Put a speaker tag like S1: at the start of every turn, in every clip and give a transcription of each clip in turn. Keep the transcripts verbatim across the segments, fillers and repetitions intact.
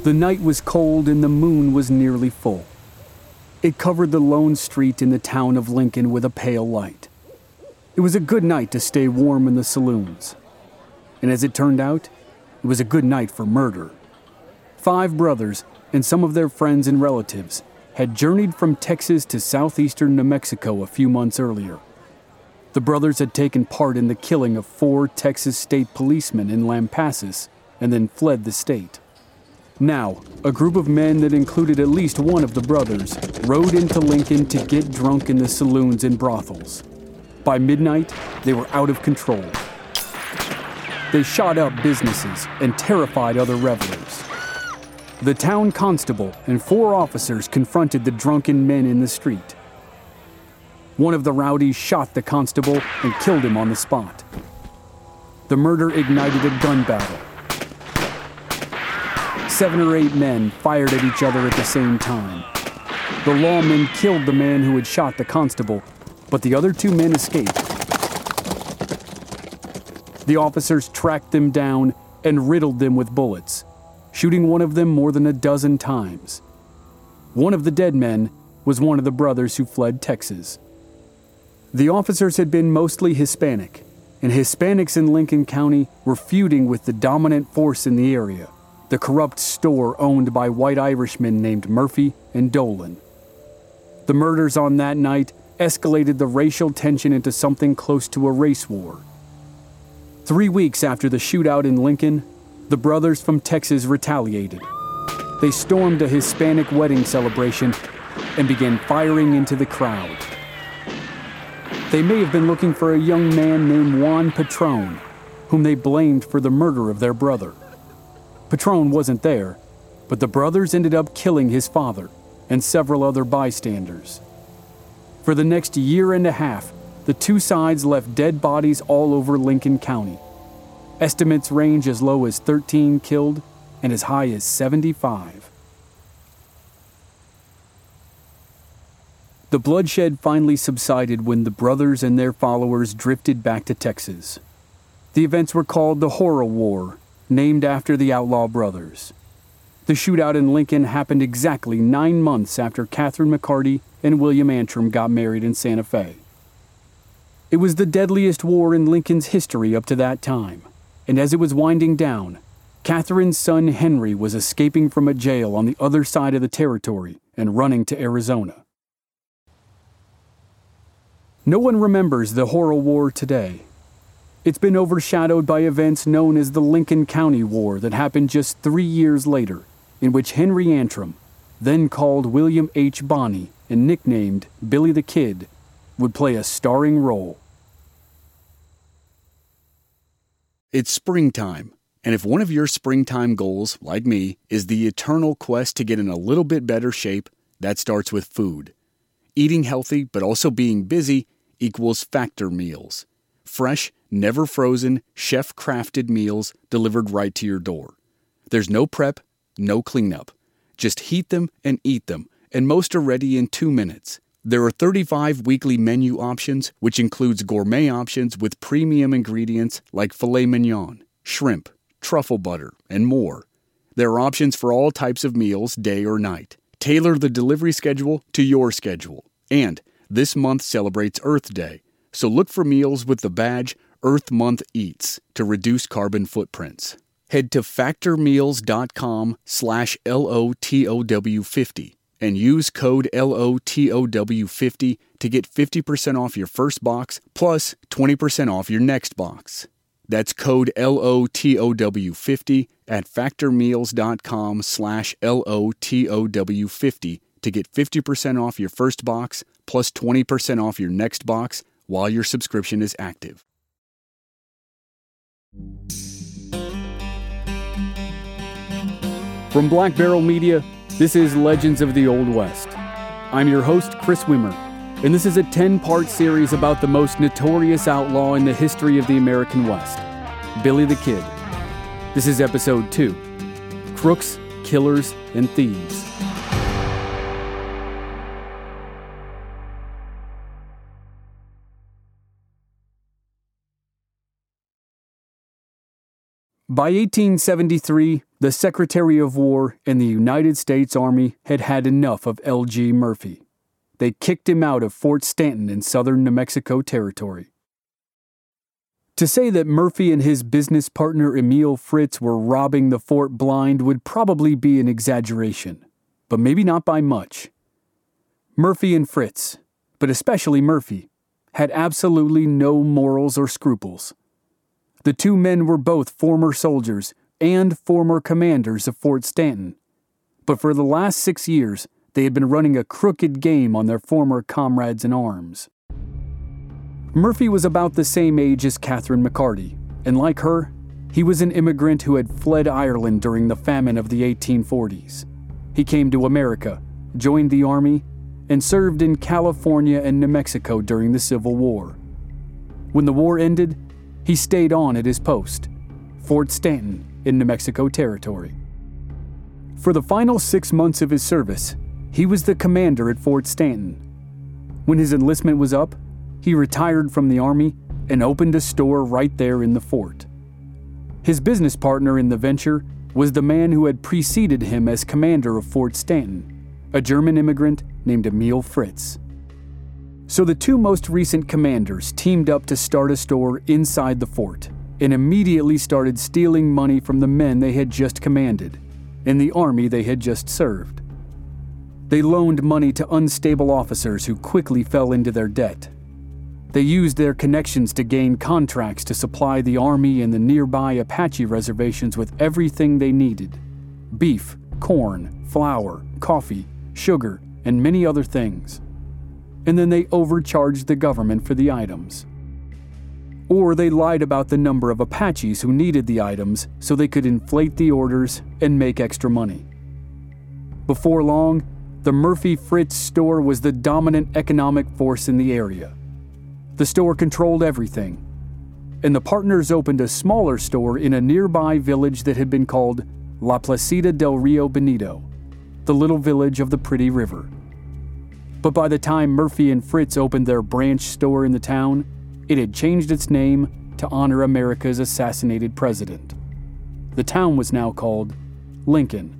S1: The night was cold and the moon was nearly full. It covered the lone street in the town of Lincoln with a pale light. It was a good night to stay warm in the saloons. And as it turned out, it was a good night for murder. Five brothers and some of their friends and relatives had journeyed from Texas to southeastern New Mexico a few months earlier. The brothers had taken part in the killing of four Texas state policemen in Lampasas and then fled the state. Now, a group of men that included at least one of the brothers rode into Lincoln to get drunk in the saloons and brothels. By midnight, they were out of control. They shot up businesses and terrified other revelers. The town constable and four officers confronted the drunken men in the street. One of the rowdies shot the constable and killed him on the spot. The murder ignited a gun battle. Seven or eight men fired at each other at the same time. The lawmen killed the man who had shot the constable, but the other two men escaped. The officers tracked them down and riddled them with bullets, shooting one of them more than a dozen times. One of the dead men was one of the brothers who fled Texas. The officers had been mostly Hispanic, and Hispanics in Lincoln County were feuding with the dominant force in the area, the corrupt store owned by white Irishmen named Murphy and Dolan. The murders on that night escalated the racial tension into something close to a race war. Three weeks after the shootout in Lincoln, the brothers from Texas retaliated. They stormed a Hispanic wedding celebration and began firing into the crowd. They may have been looking for a young man named Juan Patron, whom they blamed for the murder of their brother. Patron wasn't there, but the brothers ended up killing his father and several other bystanders. For the next year and a half, the two sides left dead bodies all over Lincoln County. Estimates range as low as thirteen killed and as high as seventy-five. The bloodshed finally subsided when the brothers and their followers drifted back to Texas. The events were called the Horror War, named after the outlaw brothers. The shootout in Lincoln happened exactly nine months after Catherine McCarty and William Antrim got married in Santa Fe. It was the deadliest war in Lincoln's history up to that time, and as it was winding down, Catherine's son Henry was escaping from a jail on the other side of the territory and running to Arizona. No one remembers the Horror War today. It's been overshadowed by events known as the Lincoln County War that happened just three years later, in which Henry Antrim, then called William H. Bonney and nicknamed Billy the Kid, would play a starring role. It's springtime, and if one of your springtime goals, like me, is the eternal quest to get in a little bit better shape, that starts with food. Eating healthy but also being busy equals Factor meals. Fresh, never frozen, chef-crafted meals delivered right to your door. There's no prep, no cleanup. Just heat them and eat them, and most are ready in two minutes. There are thirty-five weekly menu options, which includes gourmet options with premium ingredients like filet mignon, shrimp, truffle butter, and more. There are options for all types of meals, day or night. Tailor the delivery schedule to your schedule. And this month celebrates Earth Day, so look for meals with the badge Earth Month Eats to reduce carbon footprints. Head to factormeals.com slash LOTOW50 and use code L O T O W fifty to get fifty percent off your first box plus twenty percent off your next box. That's code L O T O W fifty at factormeals.com slash L O T O W50 to get fifty percent off your first box plus twenty percent off your next box while your subscription is active. From Black Barrel Media, this is Legends of the Old West. I'm your host, Chris Wimmer, and this is a ten-part series about the most notorious outlaw in the history of the American West, Billy the Kid. This is episode two, Crooks, Killers, and Thieves. By eighteen seventy-three, the Secretary of War and the United States Army had had enough of L G Murphy. They kicked him out of Fort Stanton in southern New Mexico territory. To say that Murphy and his business partner Emil Fritz were robbing the fort blind would probably be an exaggeration, but maybe not by much. Murphy and Fritz, but especially Murphy, had absolutely no morals or scruples. The two men were both former soldiers and former commanders of Fort Stanton, but for the last six years they had been running a crooked game on their former comrades in arms. Murphy was about the same age as Catherine McCarty, and like her, he was an immigrant who had fled Ireland during the famine of the eighteen forties. He came to America, joined the Army, and served in California and New Mexico during the Civil War. When the war ended, he stayed on at his post, Fort Stanton in New Mexico territory. For the final six months of his service, he was the commander at Fort Stanton. When his enlistment was up, he retired from the Army and opened a store right there in the fort. His business partner in the venture was the man who had preceded him as commander of Fort Stanton, a German immigrant named Emil Fritz. So the two most recent commanders teamed up to start a store inside the fort and immediately started stealing money from the men they had just commanded and the army they had just served. They loaned money to unstable officers who quickly fell into their debt. They used their connections to gain contracts to supply the Army and the nearby Apache reservations with everything they needed: beef, corn, flour, coffee, sugar, and many other things. And then they overcharged the government for the items. Or they lied about the number of Apaches who needed the items so they could inflate the orders and make extra money. Before long, the Murphy Fritz store was the dominant economic force in the area. The store controlled everything, and the partners opened a smaller store in a nearby village that had been called La Placida del Rio Bonito, the little village of the Pretty River. But by the time Murphy and Fritz opened their branch store in the town, it had changed its name to honor America's assassinated president. The town was now called Lincoln.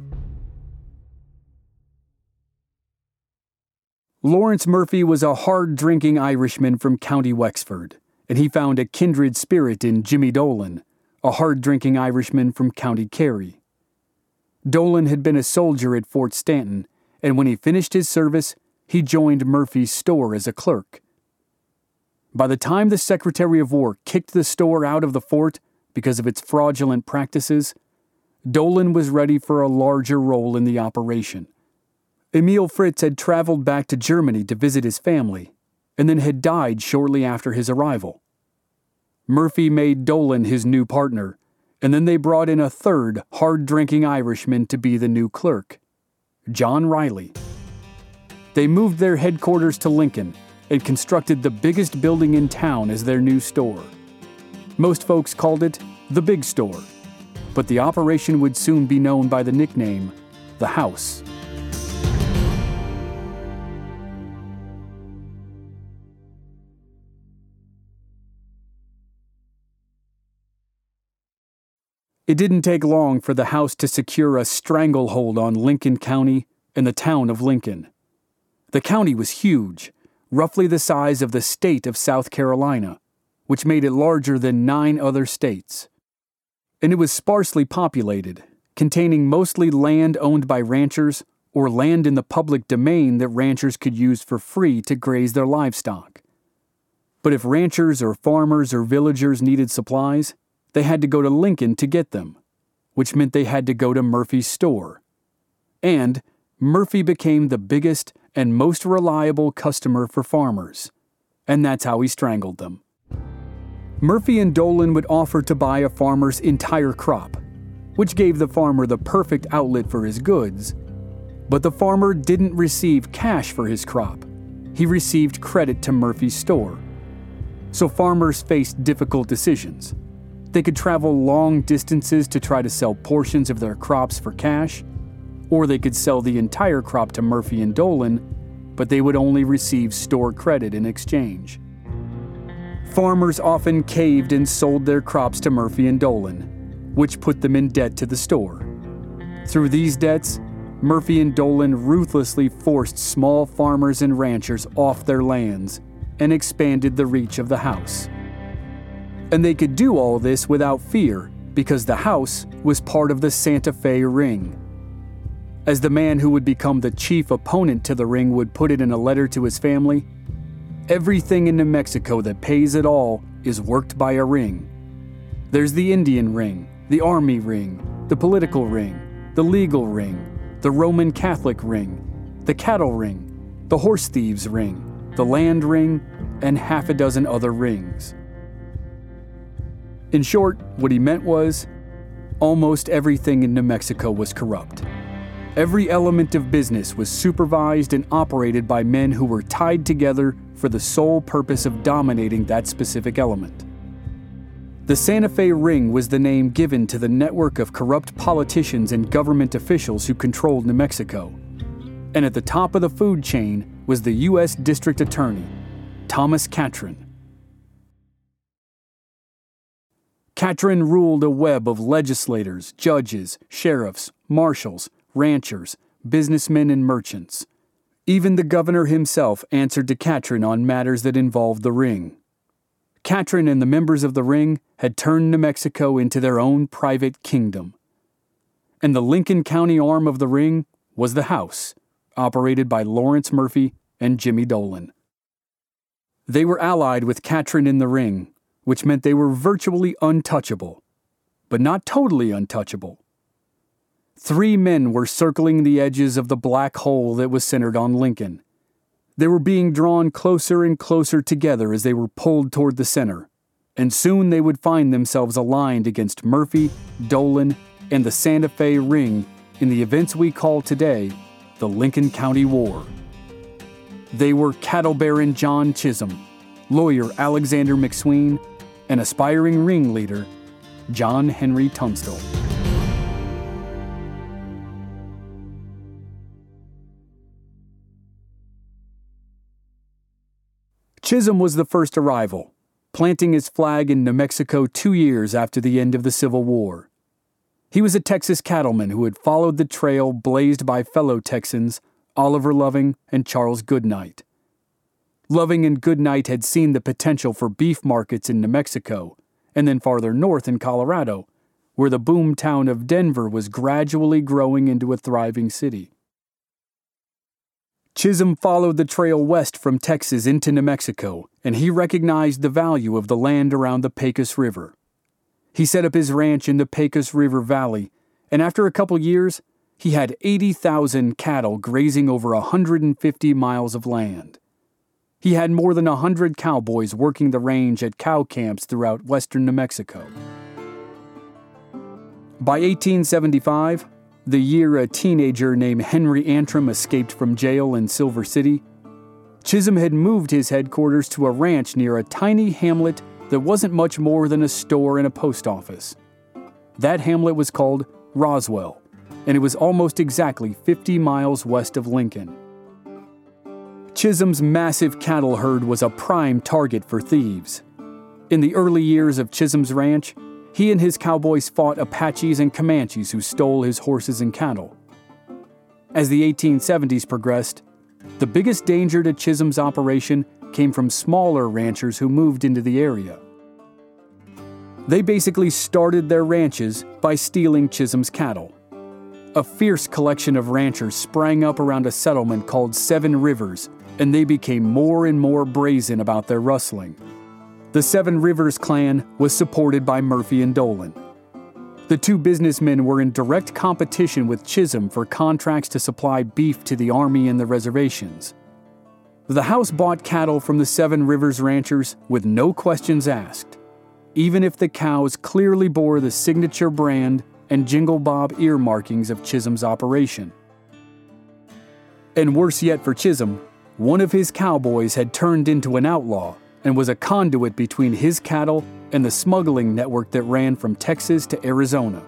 S1: Lawrence Murphy was a hard-drinking Irishman from County Wexford, and he found a kindred spirit in Jimmy Dolan, a hard-drinking Irishman from County Kerry. Dolan had been a soldier at Fort Stanton, and when he finished his service, he joined Murphy's store as a clerk. By the time the Secretary of War kicked the store out of the fort because of its fraudulent practices, Dolan was ready for a larger role in the operation. Emil Fritz had traveled back to Germany to visit his family, and then had died shortly after his arrival. Murphy made Dolan his new partner, and then they brought in a third hard-drinking Irishman to be the new clerk, John Riley. They moved their headquarters to Lincoln and constructed the biggest building in town as their new store. Most folks called it the Big Store, but the operation would soon be known by the nickname, the House. It didn't take long for the House to secure a stranglehold on Lincoln County and the town of Lincoln. The county was huge, roughly the size of the state of South Carolina, which made it larger than nine other states. And it was sparsely populated, containing mostly land owned by ranchers or land in the public domain that ranchers could use for free to graze their livestock. But if ranchers or farmers or villagers needed supplies, they had to go to Lincoln to get them, which meant they had to go to Murphy's store. And Murphy became the biggest and most reliable customer for farmers, and that's how he strangled them. Murphy and Dolan would offer to buy a farmer's entire crop, which gave the farmer the perfect outlet for his goods, but the farmer didn't receive cash for his crop. He received credit to Murphy's store. So farmers faced difficult decisions. They could travel long distances to try to sell portions of their crops for cash, or they could sell the entire crop to Murphy and Dolan, but they would only receive store credit in exchange. Farmers often caved and sold their crops to Murphy and Dolan, which put them in debt to the store. Through these debts, Murphy and Dolan ruthlessly forced small farmers and ranchers off their lands and expanded the reach of the house. And they could do all this without fear because the house was part of the Santa Fe Ring. As the man who would become the chief opponent to the ring would put it in a letter to his family, everything in New Mexico that pays at all is worked by a ring. There's the Indian ring, the Army ring, the political ring, the legal ring, the Roman Catholic ring, the cattle ring, the horse thieves ring, the land ring, and half a dozen other rings. In short, what he meant was, almost everything in New Mexico was corrupt. Every element of business was supervised and operated by men who were tied together for the sole purpose of dominating that specific element. The Santa Fe Ring was the name given to the network of corrupt politicians and government officials who controlled New Mexico. And at the top of the food chain was the U S District Attorney, Thomas Catron. Catron ruled a web of legislators, judges, sheriffs, marshals, ranchers, businessmen, and merchants. Even the governor himself answered to Catron on matters that involved the ring. Catron and the members of the ring had turned New Mexico into their own private kingdom. And the Lincoln County arm of the ring was the House, operated by Lawrence Murphy and Jimmy Dolan. They were allied with Catron in the ring, which meant they were virtually untouchable, but not totally untouchable. Three men were circling the edges of the black hole that was centered on Lincoln. They were being drawn closer and closer together as they were pulled toward the center, and soon they would find themselves aligned against Murphy, Dolan, and the Santa Fe Ring in the events we call today the Lincoln County War. They were cattle baron John Chisholm, lawyer Alexander McSween, and aspiring ringleader John Henry Tunstall. Chisholm was the first arrival, planting his flag in New Mexico two years after the end of the Civil War. He was a Texas cattleman who had followed the trail blazed by fellow Texans Oliver Loving and Charles Goodnight. Loving and Goodnight had seen the potential for beef markets in New Mexico, and then farther north in Colorado, where the boom town of Denver was gradually growing into a thriving city. Chisholm followed the trail west from Texas into New Mexico, and he recognized the value of the land around the Pecos River. He set up his ranch in the Pecos River Valley, and after a couple years, he had eighty thousand cattle grazing over one hundred fifty miles of land. He had more than one hundred cowboys working the range at cow camps throughout western New Mexico. By eighteen seventy-five, the year a teenager named Henry Antrim escaped from jail in Silver City, Chisholm had moved his headquarters to a ranch near a tiny hamlet that wasn't much more than a store and a post office. That hamlet was called Roswell, and it was almost exactly fifty miles west of Lincoln. Chisholm's massive cattle herd was a prime target for thieves. In the early years of Chisholm's ranch, he and his cowboys fought Apaches and Comanches who stole his horses and cattle. As the eighteen seventies progressed, the biggest danger to Chisholm's operation came from smaller ranchers who moved into the area. They basically started their ranches by stealing Chisholm's cattle. A fierce collection of ranchers sprang up around a settlement called Seven Rivers, and they became more and more brazen about their rustling. The Seven Rivers clan was supported by Murphy and Dolan. The two businessmen were in direct competition with Chisholm for contracts to supply beef to the army and the reservations. The house bought cattle from the Seven Rivers ranchers with no questions asked, even if the cows clearly bore the signature brand and Jingle Bob ear markings of Chisholm's operation. And worse yet for Chisholm, one of his cowboys had turned into an outlaw and was a conduit between his cattle and the smuggling network that ran from Texas to Arizona.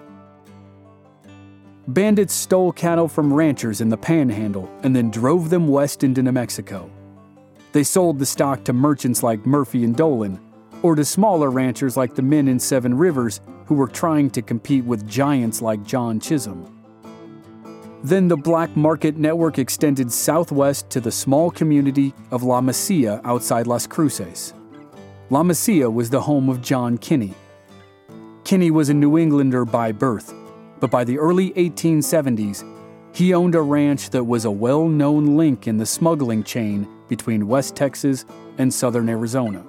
S1: Bandits stole cattle from ranchers in the Panhandle and then drove them west into New Mexico. They sold the stock to merchants like Murphy and Dolan, or to smaller ranchers like the men in Seven Rivers who were trying to compete with giants like John Chisholm. Then the black market network extended southwest to the small community of La Mesilla outside Las Cruces. La Mesilla was the home of John Kinney. Kinney was a New Englander by birth, but by the early eighteen seventies, he owned a ranch that was a well-known link in the smuggling chain between West Texas and southern Arizona.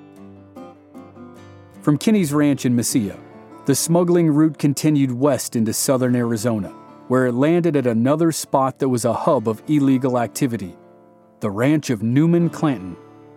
S1: From Kinney's ranch in Mesilla, the smuggling route continued west into southern Arizona, where it landed at another spot that was a hub of illegal activity, the ranch of Newman Clanton.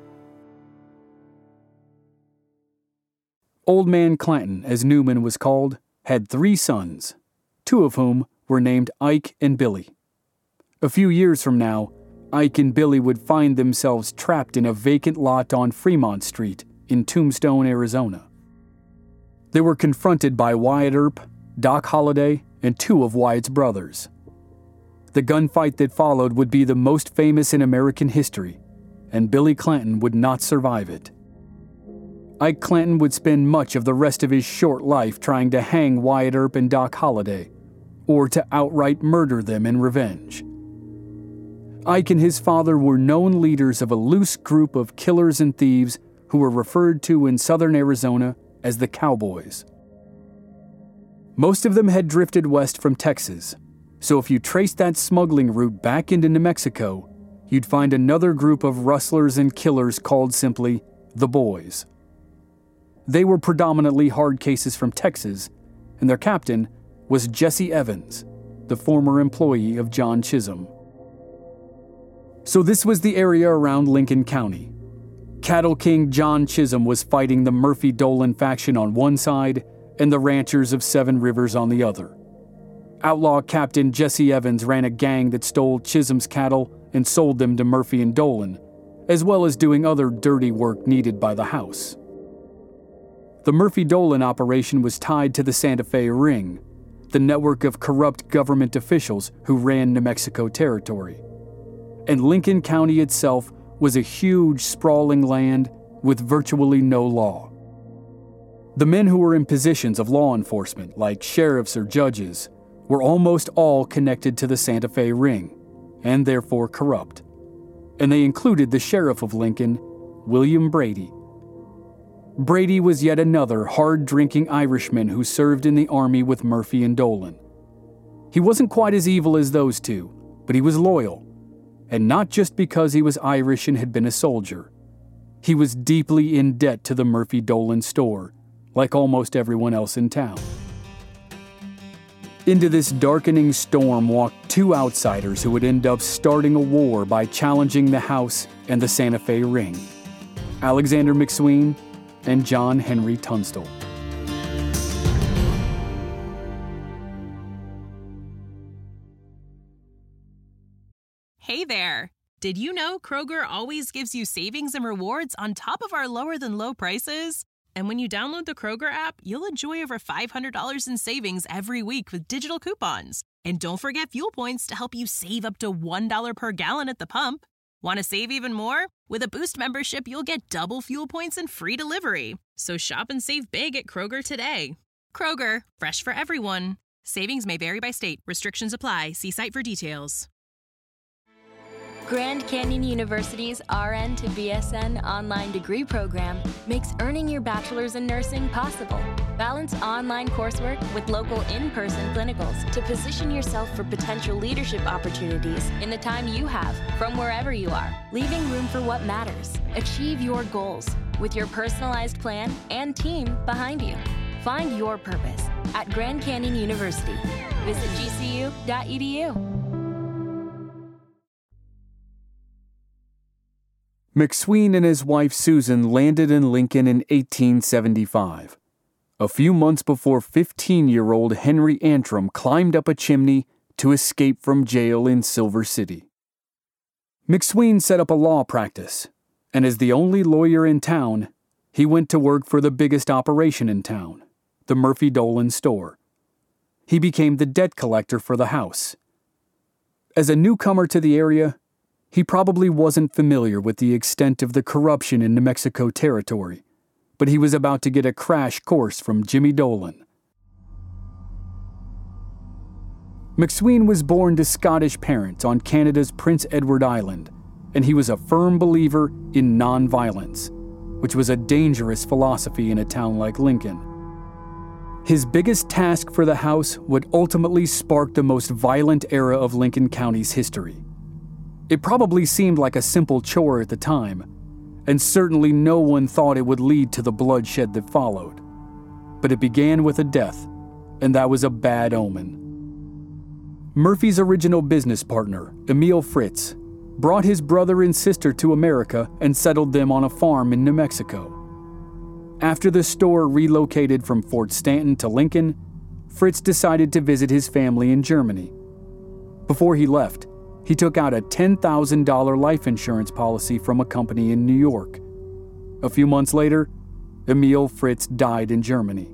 S1: Old Man Clanton, as Newman was called, had three sons, two of whom were named Ike and Billy. A few years from now, Ike and Billy would find themselves trapped in a vacant lot on Fremont Street in Tombstone, Arizona. They were confronted by Wyatt Earp, Doc Holliday, and two of Wyatt's brothers. The gunfight that followed would be the most famous in American history, and Billy Clanton would not survive it. Ike Clanton would spend much of the rest of his short life trying to hang Wyatt Earp and Doc Holliday, or to outright murder them in revenge. Ike and his father were known leaders of a loose group of killers and thieves who were referred to in southern Arizona as the Cowboys. Most of them had drifted west from Texas, so if you traced that smuggling route back into New Mexico, you'd find another group of rustlers and killers called simply the Boys. They were predominantly hard cases from Texas, and their captain was Jesse Evans, the former employee of John Chisholm. So this was the area around Lincoln County. Cattle King John Chisholm was fighting the Murphy-Dolan faction on one side and the ranchers of Seven Rivers on the other. Outlaw Captain Jesse Evans ran a gang that stole Chisholm's cattle and sold them to Murphy and Dolan, as well as doing other dirty work needed by the house. The Murphy-Dolan operation was tied to the Santa Fe Ring, the network of corrupt government officials who ran New Mexico territory. And Lincoln County itself was a huge, sprawling land with virtually no law. The men who were in positions of law enforcement, like sheriffs or judges, were almost all connected to the Santa Fe Ring, and therefore corrupt. And they included the sheriff of Lincoln, William Brady. Brady was yet another hard-drinking Irishman who served in the army with Murphy and Dolan. He wasn't quite as evil as those two, but he was loyal, and not just because he was Irish and had been a soldier. He was deeply in debt to the Murphy-Dolan store, like almost everyone else in town. Into this darkening storm walked two outsiders who would end up starting a war by challenging the House and the Santa Fe Ring: Alexander McSween and John Henry Tunstall.
S2: Hey there! Did you know Kroger always gives you savings and rewards on top of our lower-than-low prices? And when you download the Kroger app, you'll enjoy over five hundred dollars in savings every week with digital coupons. And don't forget fuel points to help you save up to one dollar per gallon at the pump. Want to save even more? With a Boost membership, you'll get double fuel points and free delivery. So shop and save big at Kroger today. Kroger, fresh for everyone. Savings may vary by state. Restrictions apply. See site for details.
S3: Grand Canyon University's R N to B S N online degree program makes earning your bachelor's in nursing possible. Balance online coursework with local in-person clinicals to position yourself for potential leadership opportunities in the time you have from wherever you are, leaving room for what matters. Achieve your goals with your personalized plan and team behind you. Find your purpose at Grand Canyon University. Visit G C U dot E D U.
S1: McSween and his wife Susan landed in Lincoln in eighteen seventy-five, a few months before fifteen-year-old Henry Antrim climbed up a chimney to escape from jail in Silver City. McSween set up a law practice, and as the only lawyer in town, he went to work for the biggest operation in town, the Murphy-Dolan store. He became the debt collector for the house. As a newcomer to the area, he probably wasn't familiar with the extent of the corruption in New Mexico territory, but he was about to get a crash course from Jimmy Dolan. McSween was born to Scottish parents on Canada's Prince Edward Island, and he was a firm believer in nonviolence, which was a dangerous philosophy in a town like Lincoln. His biggest task for the house would ultimately spark the most violent era of Lincoln County's history. It probably seemed like a simple chore at the time, and certainly no one thought it would lead to the bloodshed that followed. But it began with a death, and that was a bad omen. Murphy's original business partner, Emil Fritz, brought his brother and sister to America and settled them on a farm in New Mexico. After the store relocated from Fort Stanton to Lincoln, Fritz decided to visit his family in Germany. Before he left, he took out a ten thousand dollars life insurance policy from a company in New York. A few months later, Emil Fritz died in Germany.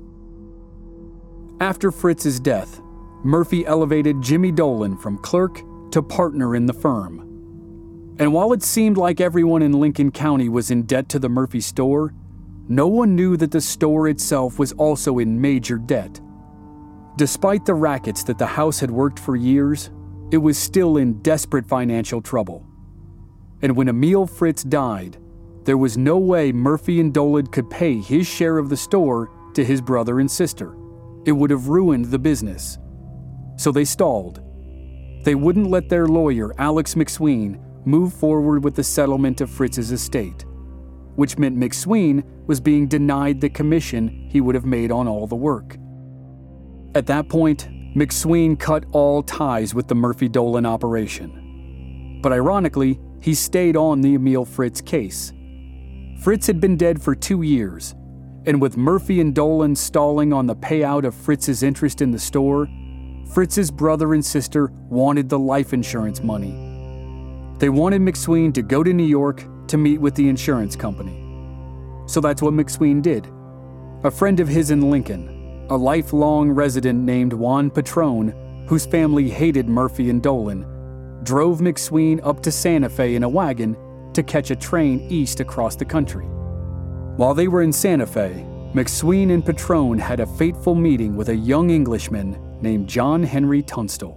S1: After Fritz's death, Murphy elevated Jimmy Dolan from clerk to partner in the firm. And while it seemed like everyone in Lincoln County was in debt to the Murphy store, no one knew that the store itself was also in major debt. Despite the rackets that the house had worked for years, it was still in desperate financial trouble. And when Emil Fritz died, there was no way Murphy and Dolan could pay his share of the store to his brother and sister. It would have ruined the business. So they stalled. They wouldn't let their lawyer, Alex McSween, move forward with the settlement of Fritz's estate, which meant McSween was being denied the commission he would have made on all the work. At that point, McSween cut all ties with the Murphy-Dolan operation. But ironically, he stayed on the Emil Fritz case. Fritz had been dead for two years, and with Murphy and Dolan stalling on the payout of Fritz's interest in the store, Fritz's brother and sister wanted the life insurance money. They wanted McSween to go to New York to meet with the insurance company. So that's what McSween did. A friend of his in Lincoln, a lifelong resident named Juan Patron, whose family hated Murphy and Dolan, drove McSween up to Santa Fe in a wagon to catch a train east across the country. While they were in Santa Fe, McSween and Patron had a fateful meeting with a young Englishman named John Henry Tunstall.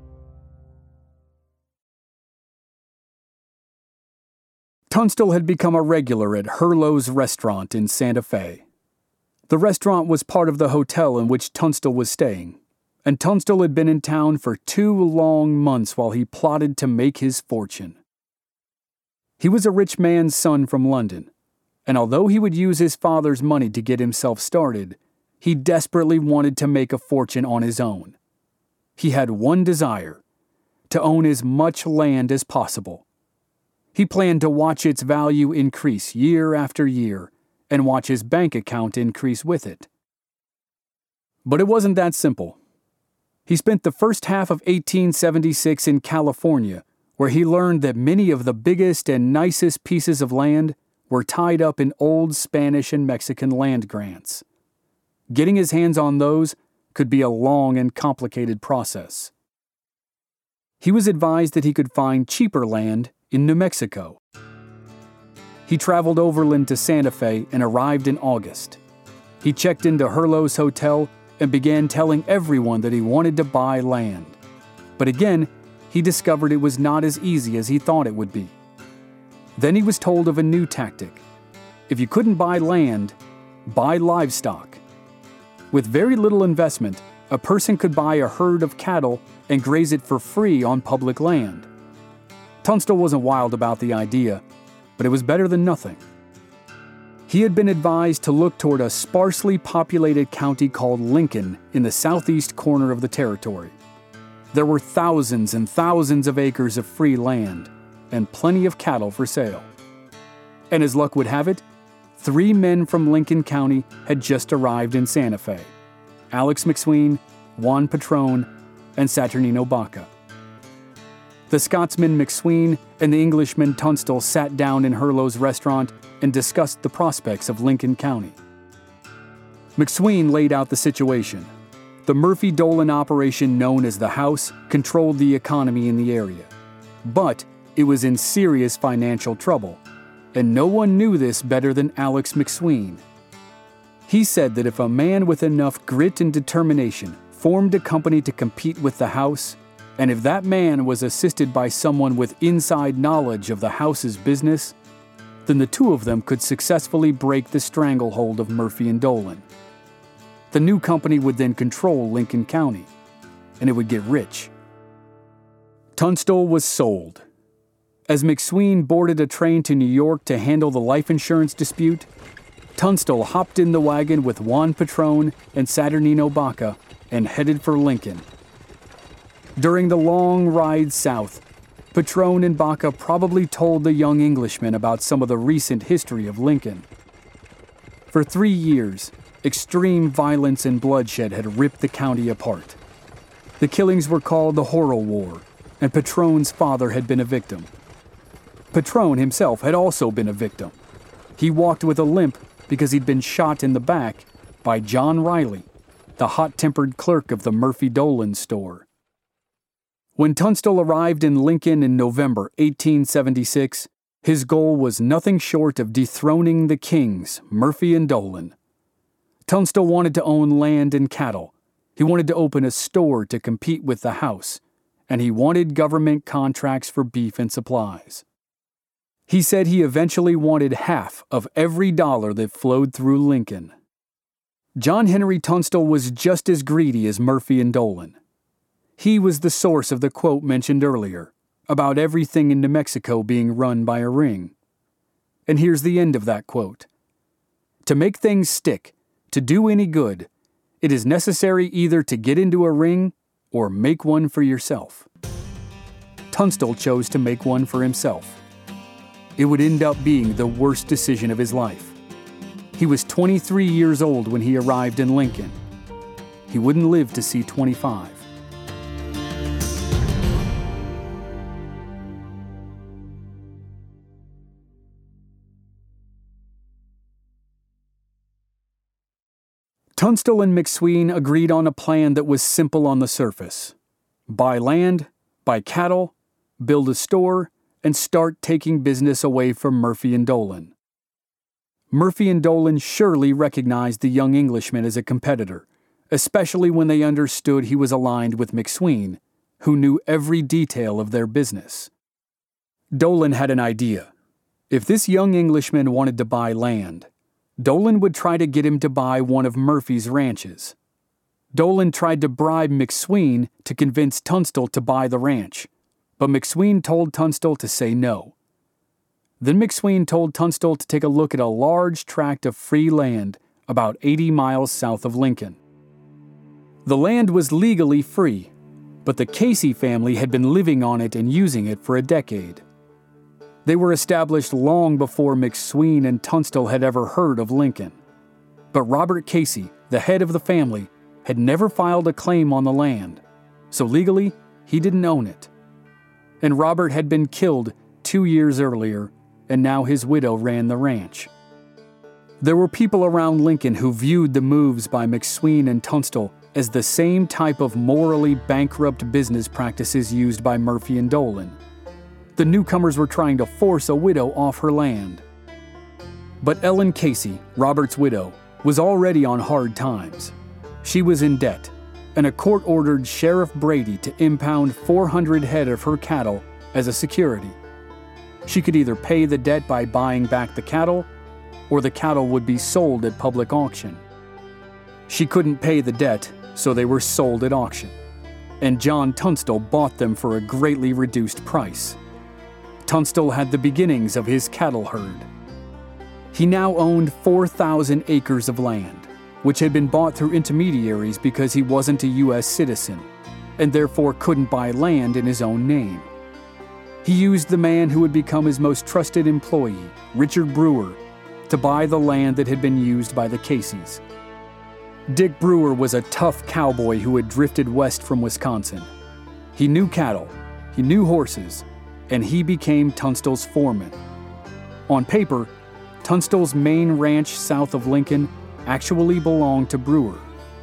S1: Tunstall had become a regular at Herlo's restaurant in Santa Fe. The restaurant was part of the hotel in which Tunstall was staying, and Tunstall had been in town for two long months while he plotted to make his fortune. He was a rich man's son from London, and although he would use his father's money to get himself started, he desperately wanted to make a fortune on his own. He had one desire: to own as much land as possible. He planned to watch its value increase year after year, and watch his bank account increase with it. But it wasn't that simple. He spent the first half of eighteen seventy-six in California, where he learned that many of the biggest and nicest pieces of land were tied up in old Spanish and Mexican land grants. Getting his hands on those could be a long and complicated process. He was advised that he could find cheaper land in New Mexico. He traveled overland to Santa Fe and arrived in August. He checked into Herlo's hotel and began telling everyone that he wanted to buy land. But again, he discovered it was not as easy as he thought it would be. Then he was told of a new tactic. If you couldn't buy land, buy livestock. With very little investment, a person could buy a herd of cattle and graze it for free on public land. Tunstall wasn't wild about the idea, but it was better than nothing. He had been advised to look toward a sparsely populated county called Lincoln in the southeast corner of the territory. There were thousands and thousands of acres of free land, and plenty of cattle for sale. And as luck would have it, three men from Lincoln County had just arrived in Santa Fe: Alex McSween, Juan Patron, and Saturnino Baca. The Scotsman McSween and the Englishman Tunstall sat down in Herlo's restaurant and discussed the prospects of Lincoln County. McSween laid out the situation. The Murphy-Dolan operation known as the House controlled the economy in the area. But it was in serious financial trouble, and no one knew this better than Alex McSween. He said that if a man with enough grit and determination formed a company to compete with the house, and if that man was assisted by someone with inside knowledge of the house's business, then the two of them could successfully break the stranglehold of Murphy and Dolan. The new company would then control Lincoln County, and it would get rich. Tunstall was sold. As McSween boarded a train to New York to handle the life insurance dispute, Tunstall hopped in the wagon with Juan Patrone and Saturnino Baca and headed for Lincoln. During the long ride south, Patrone and Baca probably told the young Englishman about some of the recent history of Lincoln. For three years, extreme violence and bloodshed had ripped the county apart. The killings were called the Horror War, and Patrone's father had been a victim. Patrone himself had also been a victim. He walked with a limp because he'd been shot in the back by John Riley, the hot-tempered clerk of the Murphy Dolan store. When Tunstall arrived in Lincoln in November eighteen seventy-six, his goal was nothing short of dethroning the kings, Murphy and Dolan. Tunstall wanted to own land and cattle. He wanted to open a store to compete with the house, and he wanted government contracts for beef and supplies. He said he eventually wanted half of every dollar that flowed through Lincoln. John Henry Tunstall was just as greedy as Murphy and Dolan. He was the source of the quote mentioned earlier about everything in New Mexico being run by a ring. And here's the end of that quote. To make things stick, to do any good, it is necessary either to get into a ring or make one for yourself. Tunstall chose to make one for himself. It would end up being the worst decision of his life. He was twenty-three years old when he arrived in Lincoln. He wouldn't live to see twenty-five. Tunstall and McSween agreed on a plan that was simple on the surface. Buy land, buy cattle, build a store, and start taking business away from Murphy and Dolan. Murphy and Dolan surely recognized the young Englishman as a competitor, especially when they understood he was aligned with McSween, who knew every detail of their business. Dolan had an idea. If this young Englishman wanted to buy land, Dolan would try to get him to buy one of Murphy's ranches. Dolan tried to bribe McSween to convince Tunstall to buy the ranch, but McSween told Tunstall to say no. Then McSween told Tunstall to take a look at a large tract of free land about eighty miles south of Lincoln. The land was legally free, but the Casey family had been living on it and using it for a decade. They were established long before McSween and Tunstall had ever heard of Lincoln. But Robert Casey, the head of the family, had never filed a claim on the land, so legally, he didn't own it. And Robert had been killed two years earlier, and now his widow ran the ranch. There were people around Lincoln who viewed the moves by McSween and Tunstall as the same type of morally bankrupt business practices used by Murphy and Dolan. The newcomers were trying to force a widow off her land. But Ellen Casey, Robert's widow, was already on hard times. She was in debt, and a court ordered Sheriff Brady to impound four hundred head of her cattle as a security. She could either pay the debt by buying back the cattle, or the cattle would be sold at public auction. She couldn't pay the debt, so they were sold at auction, and John Tunstall bought them for a greatly reduced price. Tunstall had the beginnings of his cattle herd. He now owned four thousand acres of land, which had been bought through intermediaries because he wasn't a U S citizen, and therefore couldn't buy land in his own name. He used the man who would become his most trusted employee, Richard Brewer, to buy the land that had been used by the Caseys. Dick Brewer was a tough cowboy who had drifted west from Wisconsin. He knew cattle, he knew horses, and he became Tunstall's foreman. On paper, Tunstall's main ranch south of Lincoln actually belonged to Brewer.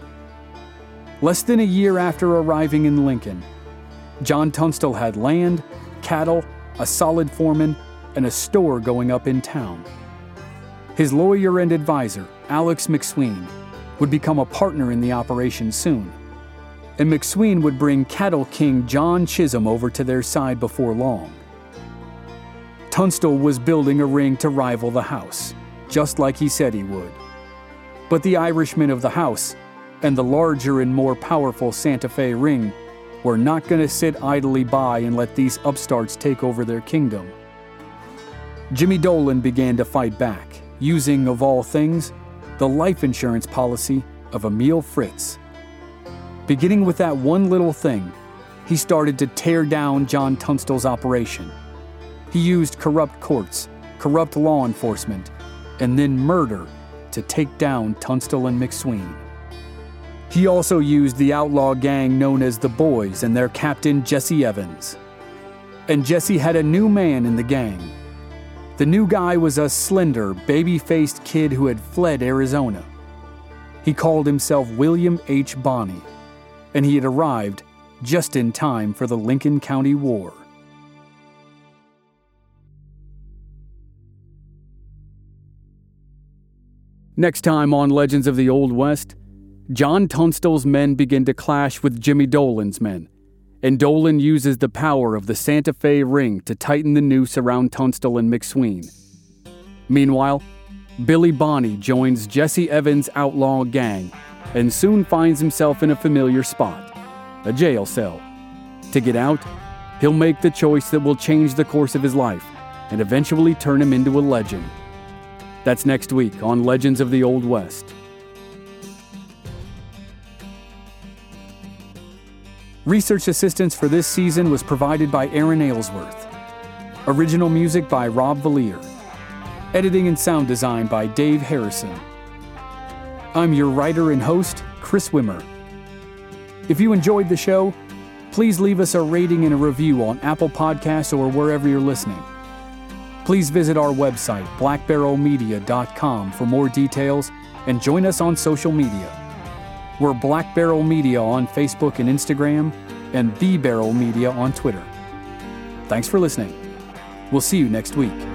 S1: Less than a year after arriving in Lincoln, John Tunstall had land, cattle, a solid foreman, and a store going up in town. His lawyer and advisor,
S4: Alex McSween, would become a partner in the operation soon, and McSween would bring cattle king John Chisholm over to their side before long. Tunstall was building a ring to rival the House, just like he said he would. But the Irishmen of the House and the larger and more powerful Santa Fe ring were not going to sit idly by and let these upstarts take over their kingdom. Jimmy Dolan began to fight back, using, of all things, the life insurance policy of Emil Fritz. Beginning with that one little thing, he started to tear down John Tunstall's operation. He used corrupt courts, corrupt law enforcement, and then murder to take down Tunstall and McSween. He also used the outlaw gang known as the Boys and their captain Jesse Evans. And Jesse had a new man in the gang. The new guy was a slender, baby-faced kid who had fled Arizona. He called himself William H. Bonney, and he had arrived just in time for the Lincoln County War. Next time on Legends of the Old West, John Tunstall's men begin to clash with Jimmy Dolan's men, and Dolan uses the power of the Santa Fe ring to tighten the noose around Tunstall and McSween. Meanwhile, Billy Bonney joins Jesse Evans' outlaw gang and soon finds himself in a familiar spot, a jail cell. To get out, he'll make the choice that will change the course of his life and eventually turn him into a legend. That's next week on Legends of the Old West. Research assistance for this season was provided by Aaron Aylesworth. Original music by Rob Valier. Editing and sound design by Dave Harrison. I'm your writer and host, Chris Wimmer. If you enjoyed the show, please leave us a rating and a review on Apple Podcasts or wherever you're listening. Please visit our website, black barrel media dot com, for more details and join us on social media. We're Black Barrel Media on Facebook and Instagram, and The Barrel Media on Twitter. Thanks for listening. We'll see you next week.